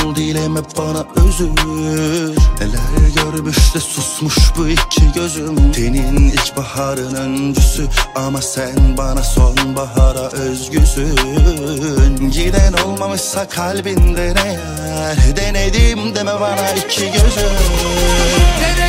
ol dileme bana özür. Neler görmüş de susmuş bu iki gözüm. Senin ilkbaharın öncüsü ama sen bana sonbahara özgüsün. Giden olmamışsa kalbinden eğer, denedim deme bana iki gözüm.